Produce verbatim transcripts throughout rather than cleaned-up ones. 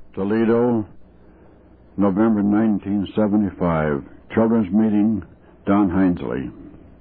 Toledo, November nineteen seventy-five. Children's Meeting, Don Hinesley.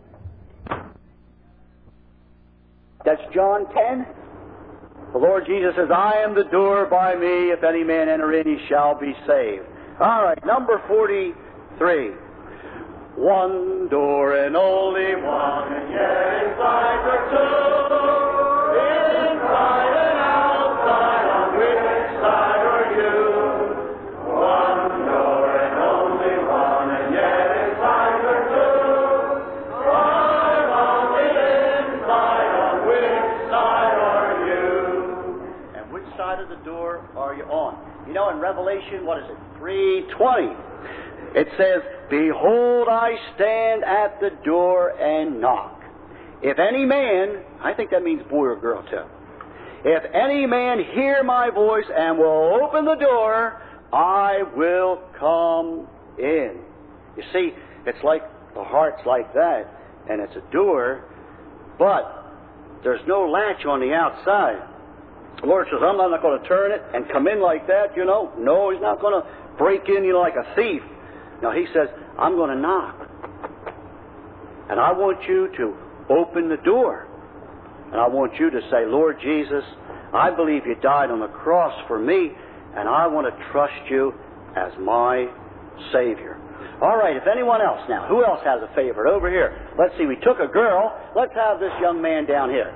That's John ten. The Lord Jesus says, I am the door, by me, if any man enter in, he shall be saved. All right, number forty-three. One door and only one, and yet inside are two. Inside and outside, on which side are you? One door and only one, and yet inside are two. I'm on the inside, on which side are you? And which side of the door are you on? You know, in Revelation, what is it, three twenty, it says, Behold, I stand at the door and knock. If any man, I think that means boy or girl too. If any man hear my voice and will open the door, I will come in. You see, it's like the heart's like that, and it's a door, but there's no latch on the outside. The Lord says, I'm not going to turn it and come in like that, you know. No, He's not going to break in, you know, like a thief. No, He says, I'm going to knock. And I want you to open the door. And I want you to say, Lord Jesus, I believe you died on the cross for me, and I want to trust you as my Savior. All right, if anyone else now, who else has a favorite? Over here. Let's see, we took a girl. Let's have this young man down here.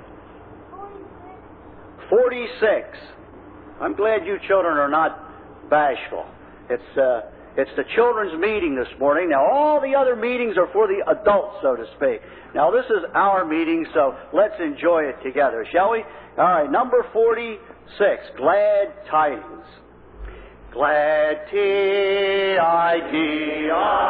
forty-six. I'm glad you children are not bashful. It's uh, it's the children's meeting this morning. Now, all the other meetings are for the adults, so to speak. Now, this is our meeting, so let's enjoy it together, shall we? All right, number forty-six, Glad Tidings. Glad T I D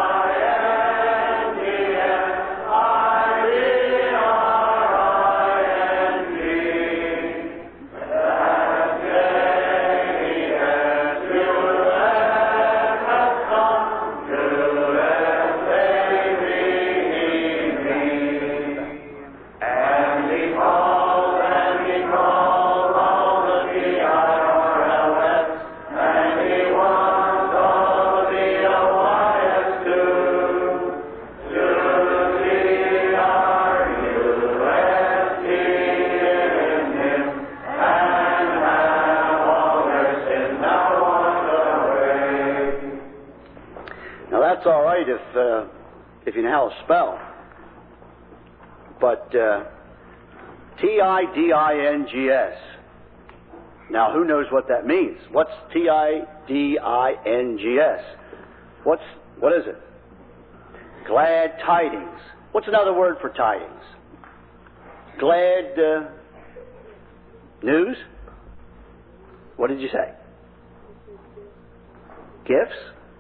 I N G S I D R I N G. That day as you have come to save me. And because, and because all the D I R L S and he wants all the Y S too. To see our U S T in him and have all their sins now washed away. Now that's all right if uh, if you know how to spell. But uh, T I D I N G S. Now, who knows what that means? What's T I D I N G S? What's, what is it? Glad tidings. What's another word for tidings? Glad uh, news? What did you say? Gifts?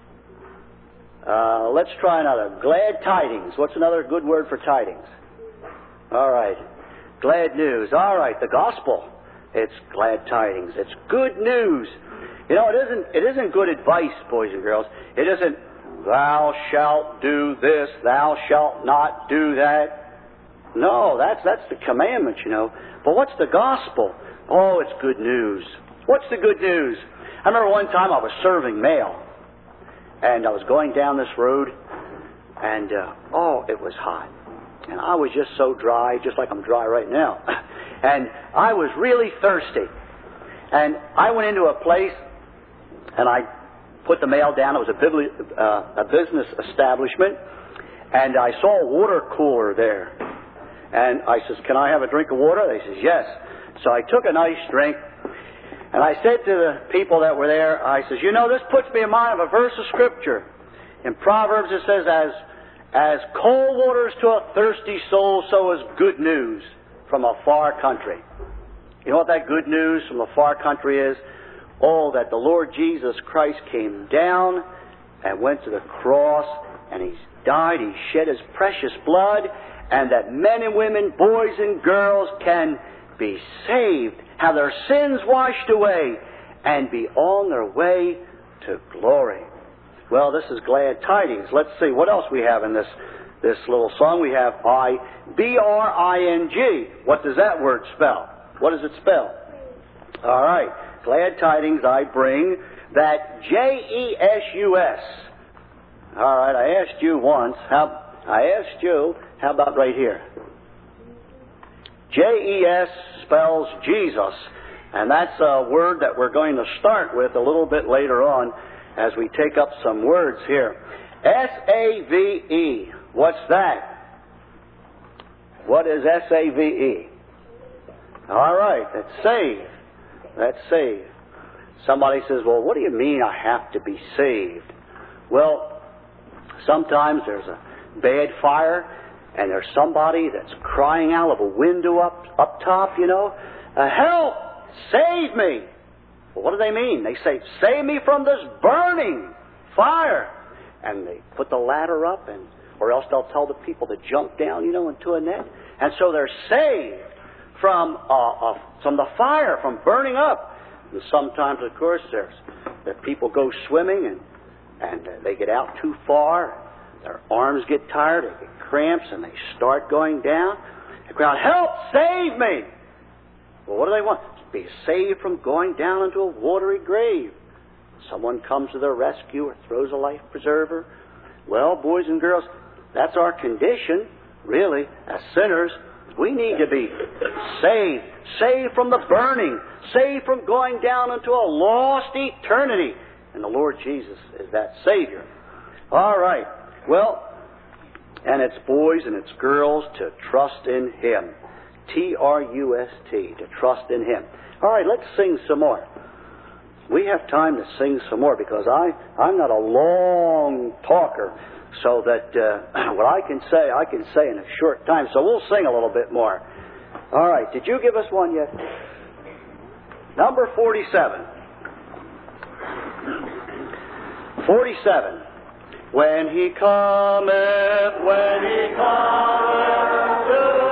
Uh, let's try another. Glad tidings. What's another good word for tidings? All right. Glad news. All right. The gospel. It's glad tidings. It's good news. You know, it isn't, it isn't good advice, boys and girls. It isn't, thou shalt do this, thou shalt not do that. No, that's, that's the commandment, you know. But what's the gospel? Oh, it's good news. What's the good news? I remember one time I was serving mail, and I was going down this road, and, uh, oh, it was hot. And I was just so dry, just like I'm dry right now. And I was really thirsty. And I went into a place, and I put the mail down. It was a, bibli- uh, a business establishment. And I saw a water cooler there. And I says, can I have a drink of water? They says, yes. So I took a nice drink. And I said to the people that were there, I says, you know, this puts me in mind of a verse of Scripture. In Proverbs it says, as As cold waters to a thirsty soul, so is good news from a far country. You know what that good news from a far country is? Oh, that the Lord Jesus Christ came down and went to the cross, and He died, He shed His precious blood, and that men and women, boys and girls can be saved, have their sins washed away, and be on their way to glory. Well, this is glad tidings. Let's see what else we have in this this little song. We have I B R I N G. What does that word spell? What does it spell? All right. Glad tidings I bring. that J E S U S. All right, I asked you once. How I asked you, how about right here? J E S spells Jesus, and that's a word that we're going to start with a little bit later on as we take up some words here. S A V E. What's that? What is S A V E? All right, that's save. That's save. Somebody says, well, what do you mean I have to be saved? Well, sometimes there's a bad fire and there's somebody that's crying out of a window up, up top, you know, uh, help! Save me! Well, what do they mean? They say, save me from this burning fire! And they put the ladder up, and or else they'll tell the people to jump down, you know, into a net. And so they're saved from uh, uh, from the fire, from burning up. And sometimes, of course, there's the people go swimming and and uh, they get out too far. Their arms get tired, they get cramps, and they start going down. They cry, help! Save me! Well, what do they want? To be saved from going down into a watery grave. Someone comes to their rescue or throws a life preserver. Well, boys and girls, that's our condition, really, as sinners. We need to be saved. Saved from the burning. Saved from going down into a lost eternity. And the Lord Jesus is that Savior. All right. Well, and it's boys and it's girls to trust in Him. T R U S T, to trust in Him. All right, let's sing some more. We have time to sing some more because I, I'm not a long talker, so that uh, what I can say, I can say in a short time. So we'll sing a little bit more. All right, did you give us one yet? Number forty-seven. forty-seven. When He cometh, when He cometh to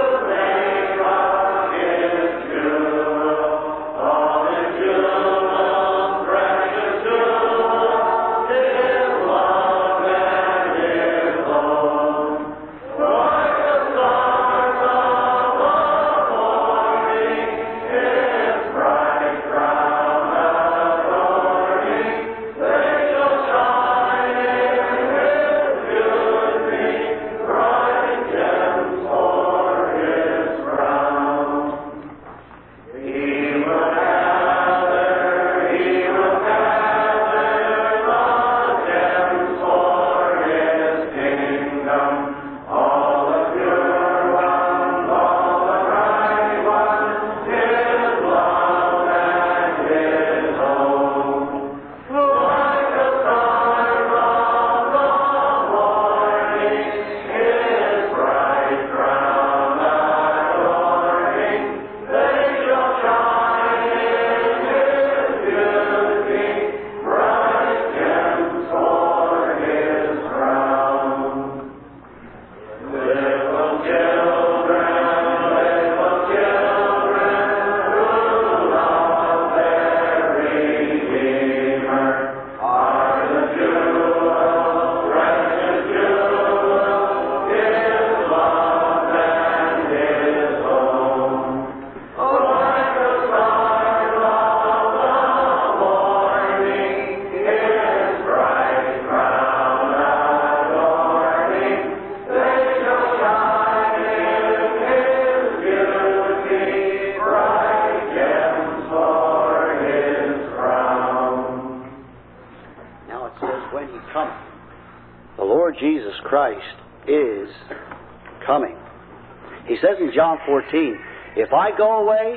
John fourteen, if I go away,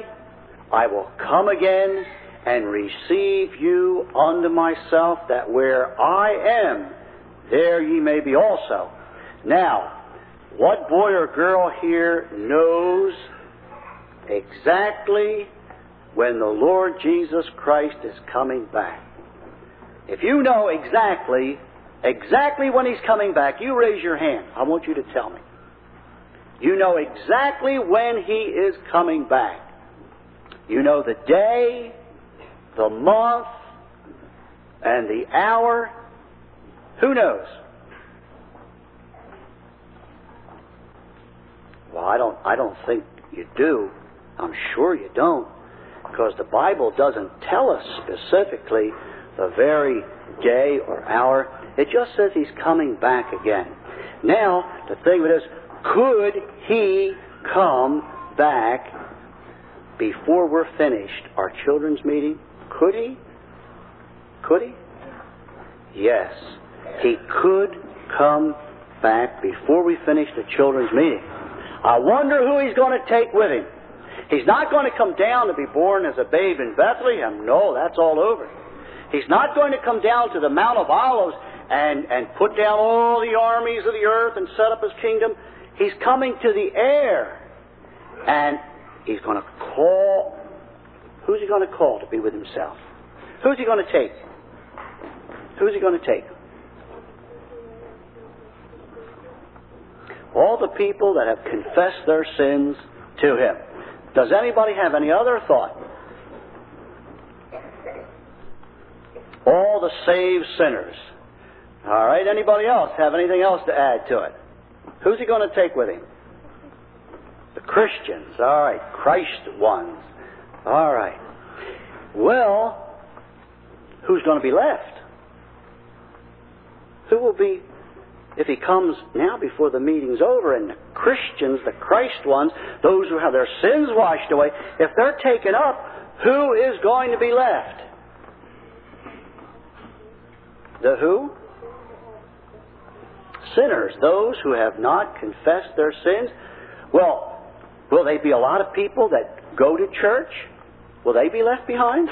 I will come again and receive you unto myself, that where I am, there ye may be also. Now, what boy or girl here knows exactly when the Lord Jesus Christ is coming back? If you know exactly, exactly when He's coming back, you raise your hand. I want you to tell me. You know exactly when He is coming back. You know the day, the month, and the hour. Who knows? Well, I don't, I don't think you do. I'm sure you don't. Because the Bible doesn't tell us specifically the very day or hour. It just says He's coming back again. Now, the thing with this, could He come back before we're finished our children's meeting? Could He? Could He? Yes. He could come back before we finish the children's meeting. I wonder who He's going to take with Him. He's not going to come down to be born as a babe in Bethlehem. No, that's all over. He's not going to come down to the Mount of Olives and, and put down all the armies of the earth and set up His kingdom. He's coming to the air. And He's going to call. Who's He going to call to be with Himself? Who's He going to take? Who's He going to take? All the people that have confessed their sins to Him. Does anybody have any other thought? All the saved sinners. All right, anybody else have anything else to add to it? Who's He going to take with Him? The Christians. All right, Christ ones. All right. Well, who's going to be left? Who will be, if He comes now before the meeting's over, and the Christians, the Christ ones, those who have their sins washed away, if they're taken up, who is going to be left? The who? Sinners, those who have not confessed their sins. Well, will they be a lot of people that go to church? Will they be left behind?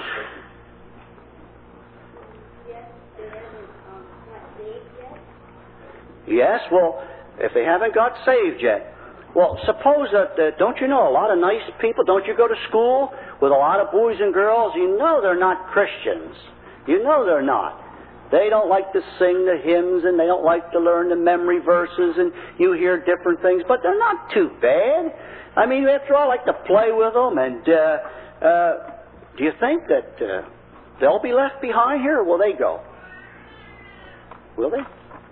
Yes, well, if they haven't got saved yet. Well, suppose that, uh, don't you know a lot of nice people? Don't you go to school with a lot of boys and girls? You know they're not Christians. You know they're not. They don't like to sing the hymns, and they don't like to learn the memory verses, and you hear different things, but they're not too bad. I mean, after all, I like to play with them, and uh, uh, do you think that uh, they'll be left behind here, or will they go? Will they?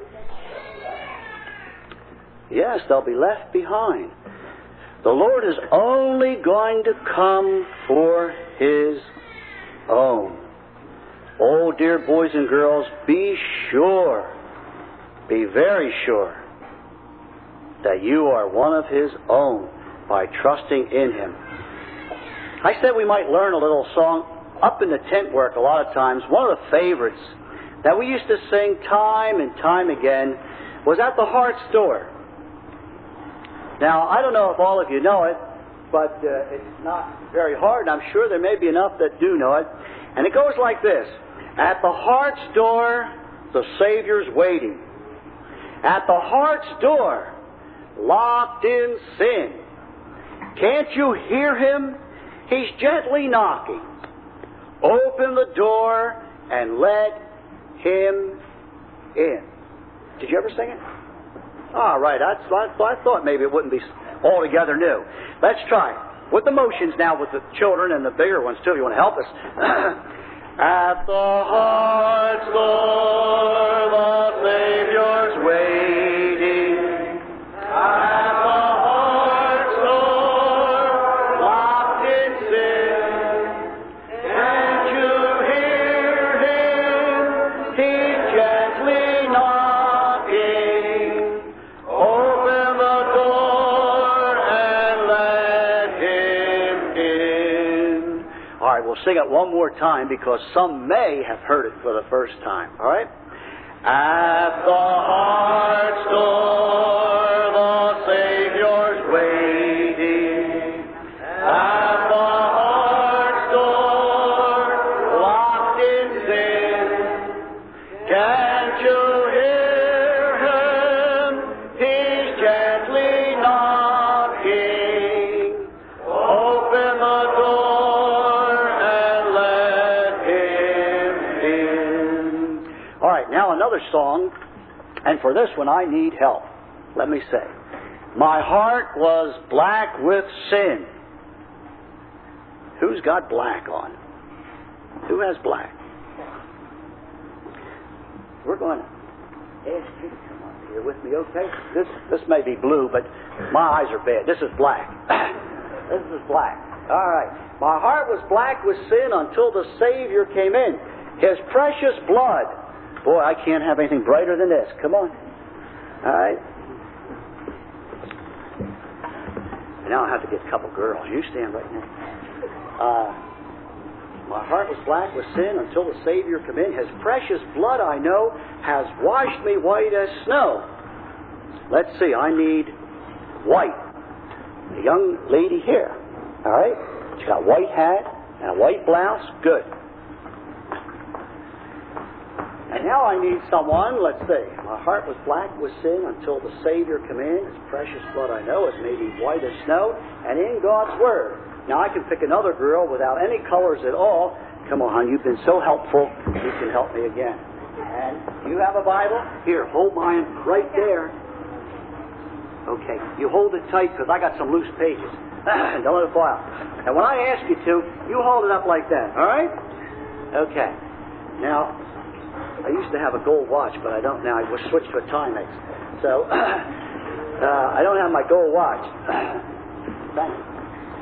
Yes, they'll be left behind. The Lord is only going to come for His own. Oh, dear boys and girls, be sure, be very sure, that you are one of His own by trusting in Him. I said we might learn a little song up in the tent work a lot of times. One of the favorites that we used to sing time and time again was At the Heart's Door. Now, I don't know if all of you know it, but uh, it's not very hard, and I'm sure there may be enough that do know it. And it goes like this. At the heart's door, the Savior's waiting. At the heart's door, locked in sin. Can't you hear Him? He's gently knocking. Open the door and let Him in. Did you ever sing it? All right, that's, I, I thought maybe it wouldn't be altogether new. Let's try it. With the motions now, with the children and the bigger ones too, if you want to help us. At the heart's door, the Savior's waiting. At the heart's door, locked in sin. Can't you hear Him? He's gently knocking. Open the door and let Him in. All right, we'll sing it one more time because some may have heard it for the first time. All right? At the heart's door, the Savior's waiting. At the heart's door, locked in sin. Can't you hear Him? He's gently knocking. Open the door and let Him in. All right, now another song, and for this one I need help. Let me say, my heart was black with sin. Who's got black on? Who has black? We're going to ask you to come up here with me, okay? This this may be blue, but my eyes are bad. This is black. This is black. All right. My heart was black with sin until the Savior came in. His precious blood. Boy, I can't have anything brighter than this. Come on. All right. And now I have to get a couple girls. You stand right now. Uh, my heart was black with sin until the Savior come in. His precious blood, I know, has washed me white as snow. Let's see. I need white. A young lady here. All right. She's got a white hat and a white blouse. Good. And now I need someone, let's see. My heart was black with sin until the Savior come in. His precious blood, I know, has made me white as snow, and in God's Word. Now I can pick another girl without any colors at all. Come on, hon, you've been so helpful. You can help me again. And you have a Bible? Here, hold mine right there. Okay, you hold it tight because I got some loose pages. Don't let it fall out. And when I ask you to, you hold it up like that, all right? Okay. Now, I used to have a gold watch, but I don't now. I was switched to a Timex. So, uh, I don't have my gold watch. Thank you.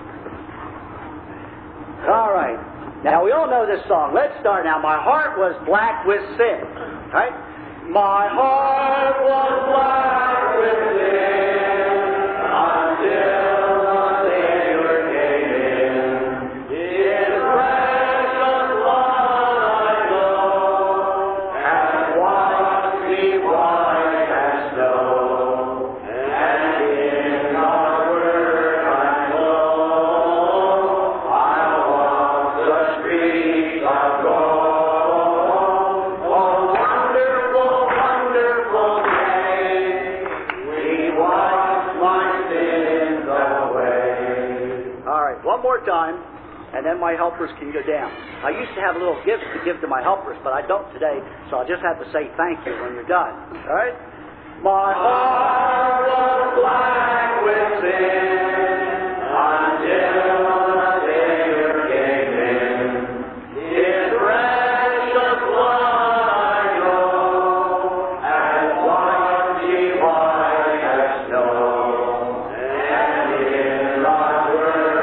All right. Now, we all know this song. Let's start now. My heart was black with sin. All right? My heart was black with sin until time, and then my helpers can go down. I used to have little gifts to give to my helpers, but I don't today, so I'll just have to say thank you when you're done. All right? My heart was black with sin until the Savior came in. His precious blood I know has washed me white as snow, and in God's Word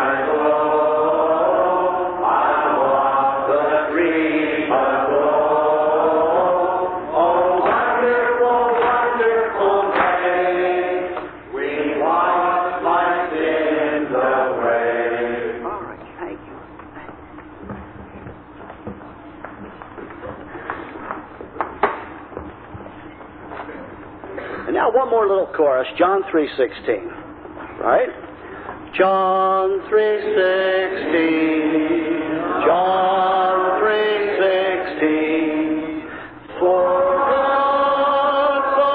one more little chorus, John three sixteen. Right? John three sixteen. John three sixteen. For God so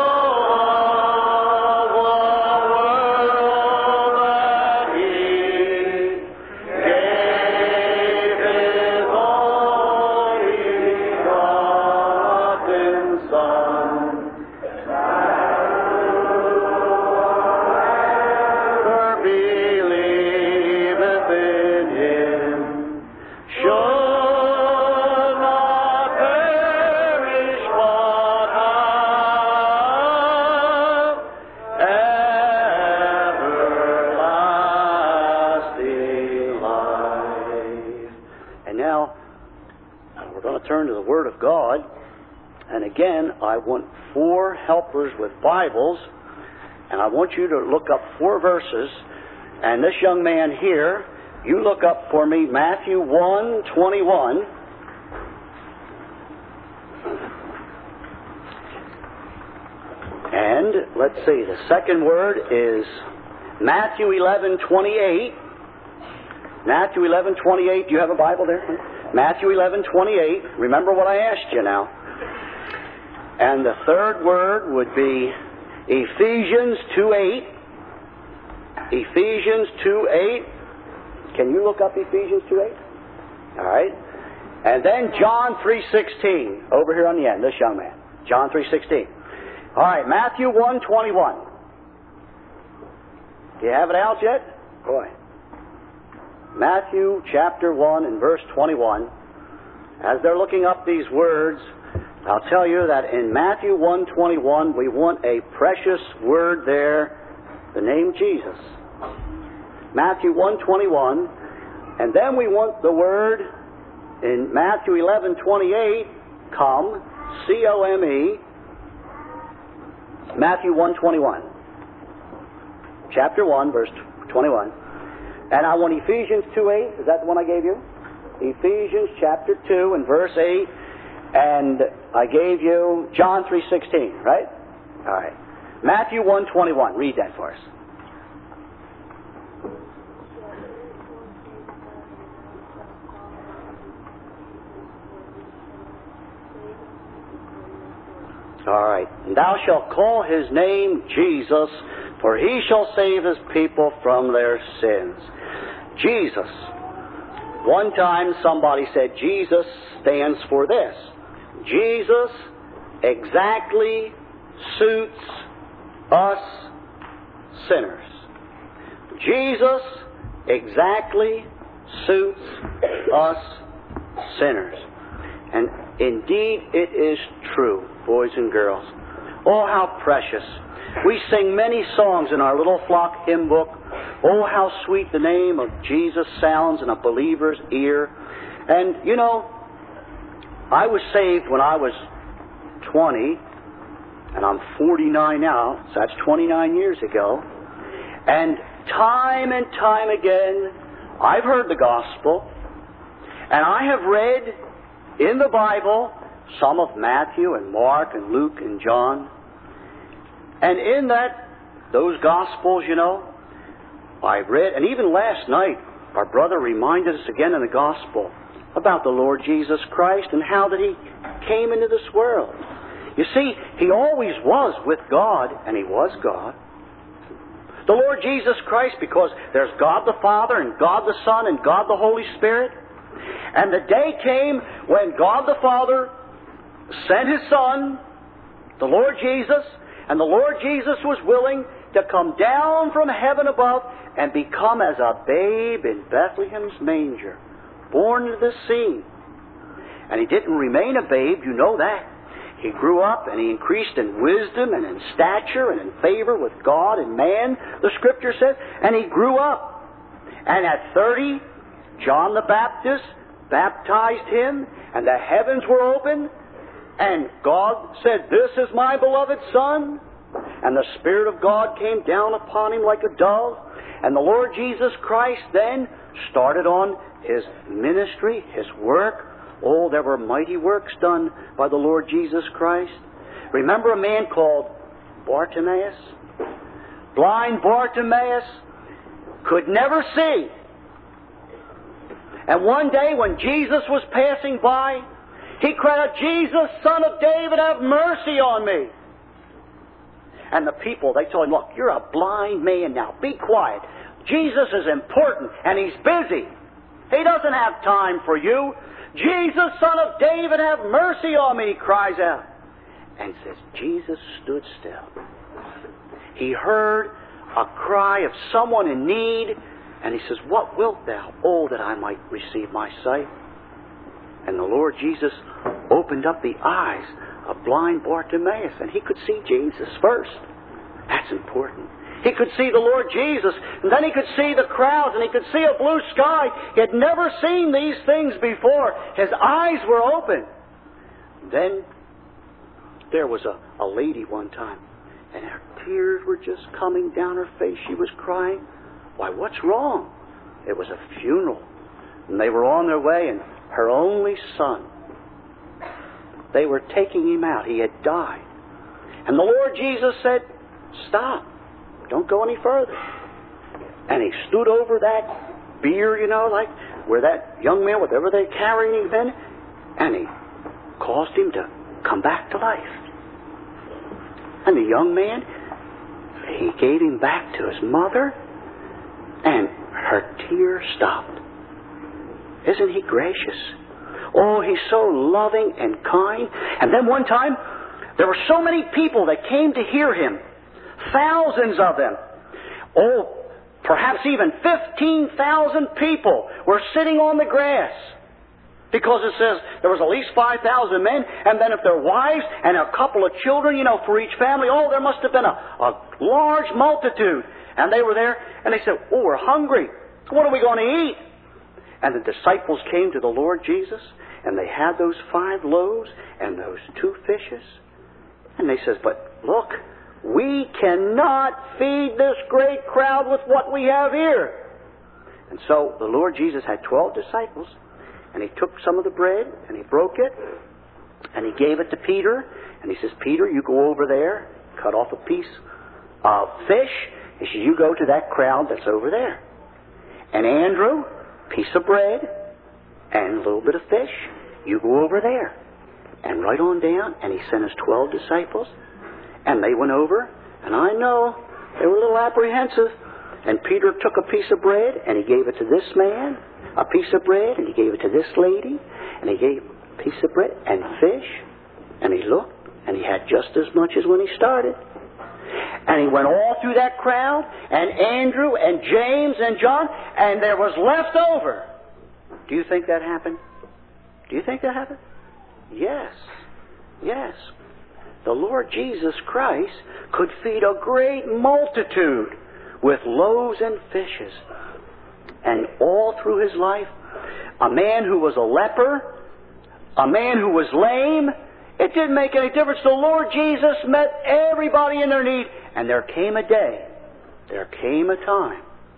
loved the world that He gave His only begotten Son. Turn to the Word of God, and again, I want four helpers with Bibles, and I want you to look up four verses, and this young man here, you look up for me Matthew one twenty-one, and let's see, the second word is Matthew eleven twenty-eight. Matthew eleven twenty-eight, do you have a Bible there? Matthew eleven twenty-eight. Remember what I asked you now. And the third word would be Ephesians two eight. Ephesians two eight. Can you look up Ephesians two eight? All right. And then John three sixteen. Over here on the end, this young man. John three sixteen. All right, Matthew one twenty-one. Do you have it out yet? Boy. Matthew chapter one and verse twenty-one. As they're looking up these words, I'll tell you that in Matthew one twenty-one we want a precious word there, the name Jesus. Matthew one twenty-one, and then we want the word in Matthew eleven twenty-eight, come, C O M E, Matthew one twenty-one. Chapter one, verse twenty-one. And I want Ephesians two eight. Is that the one I gave you? Ephesians chapter two and verse eight. And I gave you John three sixteen, right? All right. Matthew one twenty-one. Read that for us. All right. And thou shalt call his name Jesus, for he shall save his people from their sins. Jesus. One time somebody said Jesus stands for this. Jesus exactly suits us sinners. Jesus exactly suits us sinners. And indeed it is true, boys and girls. Oh, how precious. We sing many songs in our little flock hymn book. Oh, how sweet the name of Jesus sounds in a believer's ear. And, you know, I was saved when I was twenty, and I'm forty-nine now, so that's twenty-nine years ago. And time and time again, I've heard the gospel, and I have read in the Bible some of Matthew and Mark and Luke and John. And in that, those gospels, you know, I read, and even last night, our brother reminded us again in the gospel about the Lord Jesus Christ and how that He came into this world. You see, He always was with God, and He was God. The Lord Jesus Christ, because there's God the Father and God the Son and God the Holy Spirit. And the day came when God the Father sent His Son, the Lord Jesus, and the Lord Jesus was willing to come down from heaven above and become as a babe in Bethlehem's manger, born into this scene. And He didn't remain a babe, you know that. He grew up and He increased in wisdom and in stature and in favor with God and man, the Scripture says, and He grew up. And at thirty, John the Baptist baptized Him, and the heavens were open, and God said, "This is my beloved Son." And the Spirit of God came down upon Him like a dove. And the Lord Jesus Christ then started on His ministry, His work. Oh, there were mighty works done by the Lord Jesus Christ. Remember a man called Bartimaeus? Blind Bartimaeus could never see. And one day when Jesus was passing by, he cried out, "Jesus, Son of David, have mercy on me." And the people, they told him, "Look, you're a blind man now. Be quiet. Jesus is important, and He's busy. He doesn't have time for you. Jesus, Son of David, have mercy on me," he cries out. And says, Jesus stood still. He heard a cry of someone in need, and He says, "What wilt thou? Oh, that I might receive my sight." And the Lord Jesus opened up the eyes of blind Bartimaeus, and he could see Jesus first. That's important. He could see the Lord Jesus, and then he could see the crowds, and he could see a blue sky. He had never seen these things before. His eyes were open. Then there was a, a lady one time, and her tears were just coming down her face. She was crying. Why, what's wrong? It was a funeral, and they were on their way, and her only son, they were taking him out. He had died. And the Lord Jesus said, "Stop. Don't go any further." And He stood over that bier, you know, like where that young man, whatever they're carrying him in, and He caused him to come back to life. And the young man, He gave him back to his mother, and her tears stopped. Isn't He gracious? Oh, He's so loving and kind. And then one time, there were so many people that came to hear Him. Thousands of them. Oh, perhaps even fifteen thousand people were sitting on the grass. Because it says there was at least five thousand men, and then if their wives and a couple of children, you know, for each family, oh, there must have been a, a large multitude. And they were there, and they said, "Oh, we're hungry. What are we going to eat?" And the disciples came to the Lord Jesus, and they had those five loaves and those two fishes. And they says, but look, we cannot feed this great crowd with what we have here. And so the Lord Jesus had twelve disciples, and He took some of the bread, and He broke it, and He gave it to Peter, and He says, Peter, you go over there, cut off a piece of fish. He says, you go to that crowd that's over there. And Andrew, piece of bread and a little bit of fish, you go over there. And right on down, and He sent His twelve disciples, and they went over, and I know they were a little apprehensive. And Peter took a piece of bread, and he gave it to this man, a piece of bread, and he gave it to this lady, and he gave a piece of bread and fish, and he looked, and he had just as much as when he started. And he went all through that crowd, and Andrew and James and John, and there was left over. Do you think that happened? Do you think that happened? Yes. Yes. The Lord Jesus Christ could feed a great multitude with loaves and fishes. And all through His life, a man who was a leper, a man who was lame, it didn't make any difference. The Lord Jesus met everybody in their need. And there came a day, there came a time,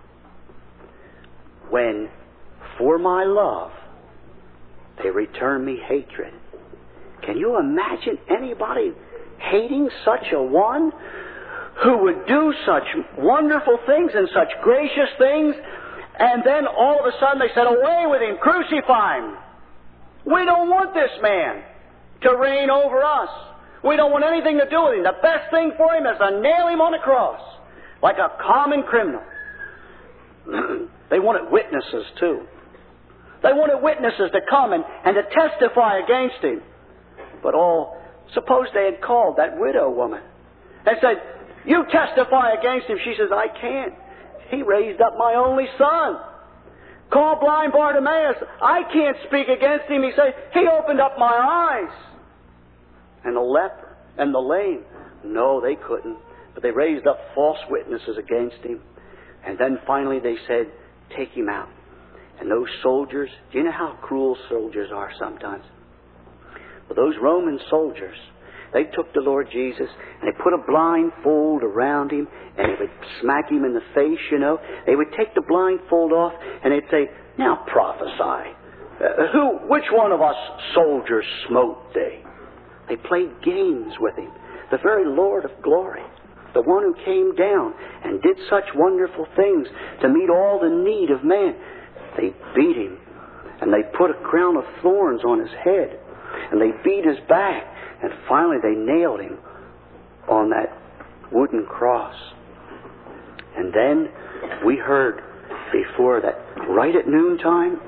when for my love they returned me hatred. Can you imagine anybody hating such a one who would do such wonderful things and such gracious things, and then all of a sudden they said, away with Him, crucify Him. We don't want this man to reign over us. We don't want anything to do with Him. The best thing for Him is to nail Him on a cross, like a common criminal. They wanted witnesses too. They wanted witnesses to come and, and to testify against Him. But oh, suppose they had called that widow woman and said, you testify against Him. She says, I can't. He raised up my only son. Call blind Bartimaeus. I can't speak against Him. He said, He opened up my eyes. And the leper and the lame, no, they couldn't. But they raised up false witnesses against Him. And then finally they said, take Him out. And those soldiers, do you know how cruel soldiers are sometimes? But those Roman soldiers, they took the Lord Jesus and they put a blindfold around Him, and they would smack Him in the face, you know. They would take the blindfold off and they'd say, now prophesy. Uh, who, which one of us soldiers smote thee? They played games with Him. The very Lord of glory, the one who came down and did such wonderful things to meet all the need of man. They beat Him, and they put a crown of thorns on His head, and they beat His back, and finally they nailed Him on that wooden cross. And then we heard before that, right at noontime,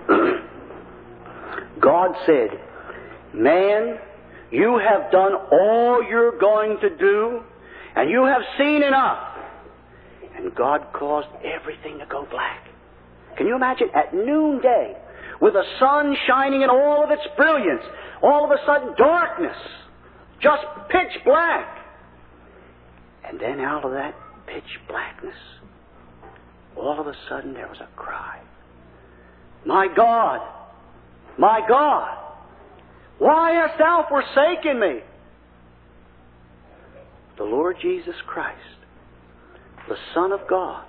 God said, man, you have done all you're going to do, and you have seen enough. And God caused everything to go black. Can you imagine at noonday, with the sun shining in all of its brilliance, all of a sudden darkness, just pitch black. And then out of that pitch blackness, all of a sudden there was a cry. My God, my God, why hast Thou forsaken me? The Lord Jesus Christ, the Son of God,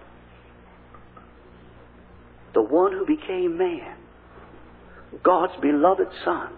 the one who became man, God's beloved Son,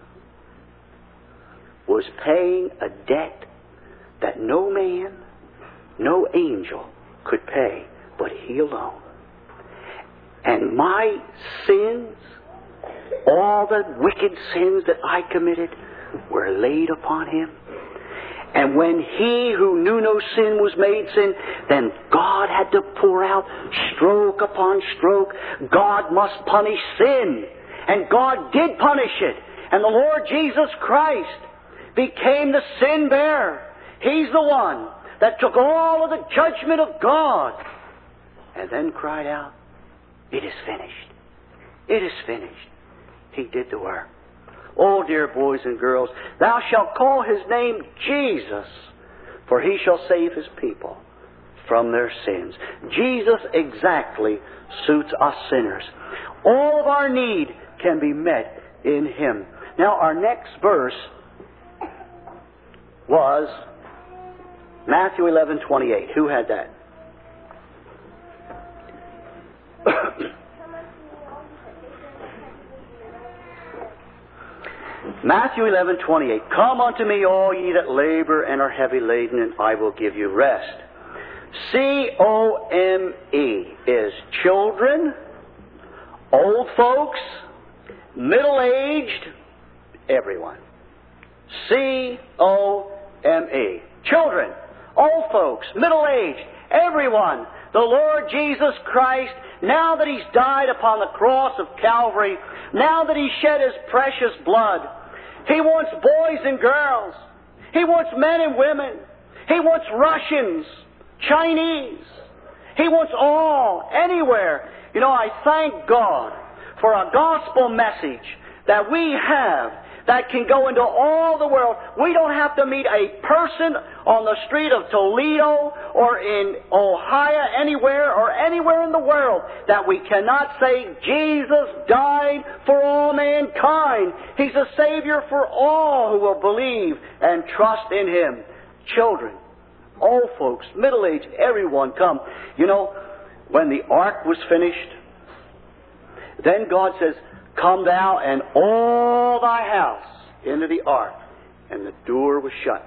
was paying a debt that no man, no angel could pay, but He alone. And my sins, all the wicked sins that I committed, were laid upon Him. And when He who knew no sin was made sin, then God had to pour out stroke upon stroke. God must punish sin. And God did punish it. And the Lord Jesus Christ became the sin bearer. He's the one that took all of the judgment of God and then cried out, it is finished. It is finished. He did the work. Oh, dear boys and girls, thou shalt call His name Jesus, for He shall save His people from their sins. Jesus exactly suits us sinners. All of our need can be met in Him. Now, our next verse was Matthew eleven twenty-eight. Who had that? Matthew eleven twenty-eight. Come unto me, all ye that labor and are heavy laden, and I will give you rest. C O M E is children, old folks, middle-aged, everyone. C O M E. Children, old folks, middle-aged, everyone. The Lord Jesus Christ, now that He's died upon the cross of Calvary, now that He shed His precious blood, He wants boys and girls. He wants men and women. He wants Russians, Chinese. He wants all, anywhere. You know, I thank God for a gospel message that we have that can go into all the world. We don't have to meet a person on the street of Toledo or in Ohio, anywhere or anywhere in the world that we cannot say Jesus died for all mankind. He's a Savior for all who will believe and trust in Him. Children, old folks, middle-aged, everyone come. You know, when the ark was finished, then God says, come thou and all thy house into the ark. And the door was shut.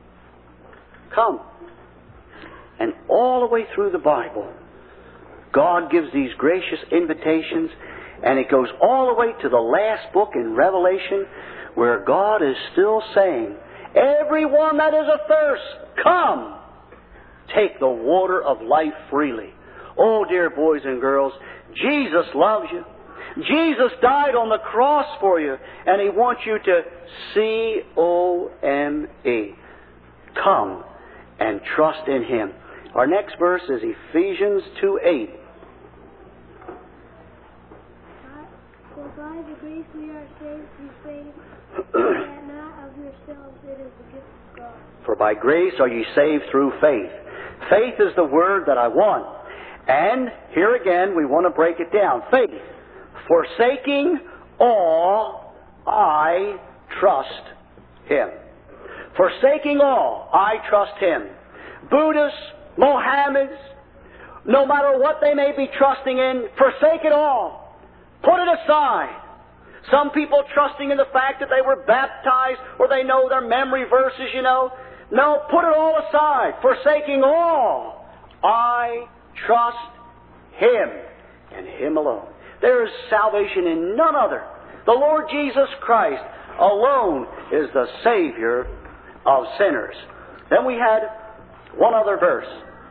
Come. And all the way through the Bible, God gives these gracious invitations, and it goes all the way to the last book in Revelation, where God is still saying, everyone that is athirst, come, take the water of life freely. Oh, dear boys and girls, Jesus loves you. Jesus died on the cross for you, and He wants you to C O M E. Come and trust in Him. Our next verse is Ephesians two eight. For by the grace we are saved through faith, and not of yourselves, it is the gift of God. For by grace are ye saved through faith. Faith is the word that I want. And here again, we want to break it down. Faith. Forsaking all, I trust Him. Forsaking all, I trust Him. Buddhists, Mohammeds, no matter what they may be trusting in, forsake it all. Put it aside. Some people trusting in the fact that they were baptized or they know their memory verses, you know. No, put it all aside. Forsaking all, I trust Him and Him alone. There is salvation in none other. The Lord Jesus Christ alone is the Savior of sinners. Then we had one other verse.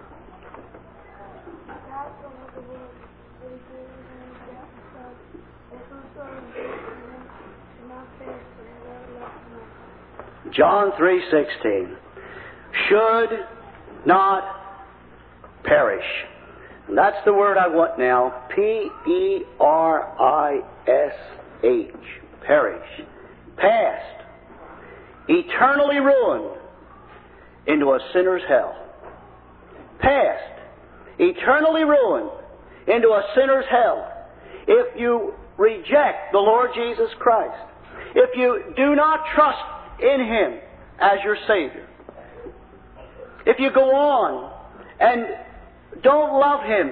John three sixteen. Should not perish. And that's the word I want now. P E R I S H. Perish. Past. Eternally ruined into a sinner's hell. Past. Eternally ruined into a sinner's hell. If you reject the Lord Jesus Christ, if you do not trust in Him as your Savior, if you go on and don't love Him,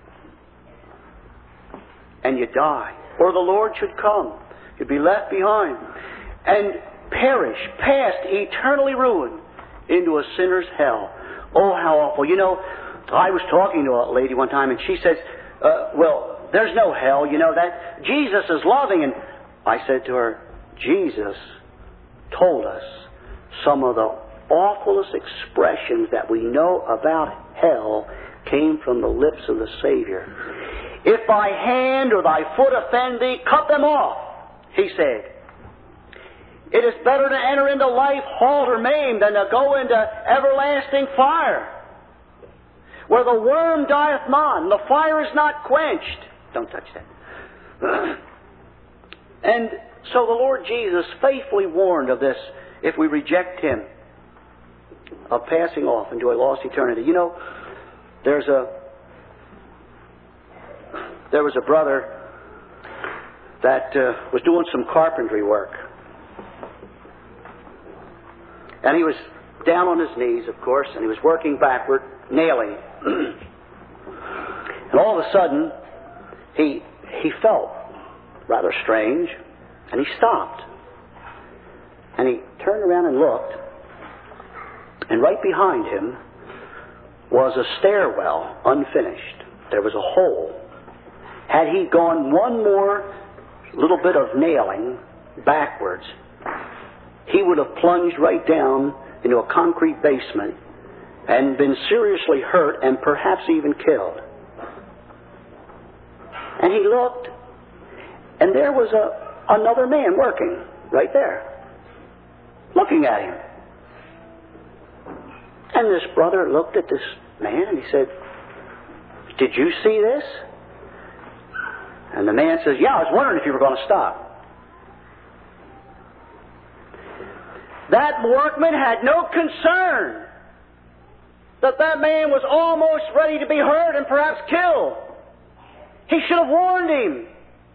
and you die, or the Lord should come, you'd be left behind and perish, past, eternally ruined into a sinner's hell. Oh, how awful. You know, I was talking to a lady one time, and she says, uh, well, there's no hell, you know, that Jesus is loving. And I said to her, Jesus told us some of the awfulest expressions that we know about hell came from the lips of the Savior. If thy hand or thy foot offend thee, cut them off, He said. It is better to enter into life halt or maimed than to go into everlasting fire, where the worm dieth not and the fire is not quenched. Don't touch that. And so the Lord Jesus faithfully warned of this if we reject Him, of passing off into a lost eternity. You know, There's a there was a brother that uh, was doing some carpentry work. And he was down on his knees, of course, and he was working backward, nailing. And all of a sudden, he he felt rather strange, and he stopped. And he turned around and looked, and right behind him was a stairwell, unfinished. There was a hole. Had he gone one more little bit of nailing backwards, he would have plunged right down into a concrete basement and been seriously hurt and perhaps even killed. And he looked, and there was a another man working right there, looking at him. And this brother looked at this man and he said, "Did you see this?" And the man says, "Yeah, I was wondering if you were going to stop." That workman had no concern that that man was almost ready to be hurt and perhaps killed. He should have warned him.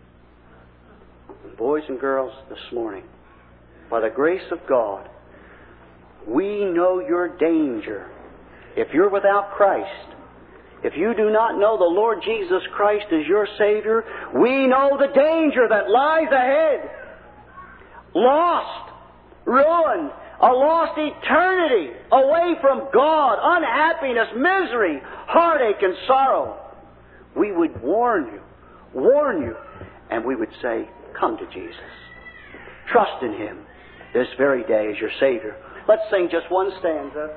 Boys and girls, this morning, by the grace of God, we know your danger. If you're without Christ, if you do not know the Lord Jesus Christ as your Savior, we know the danger that lies ahead. Lost, ruined, a lost eternity away from God, unhappiness, misery, heartache, and sorrow. We would warn you, warn you, and we would say, come to Jesus. Trust in Him this very day as your Savior. Let's sing just one stanza.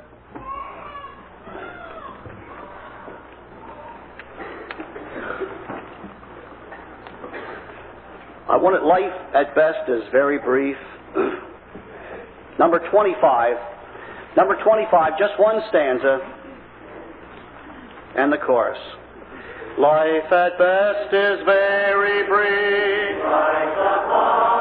I want it, life at best is very brief. Number twenty-five. Number twenty-five, just one stanza. And the chorus. Life at best is very brief. Life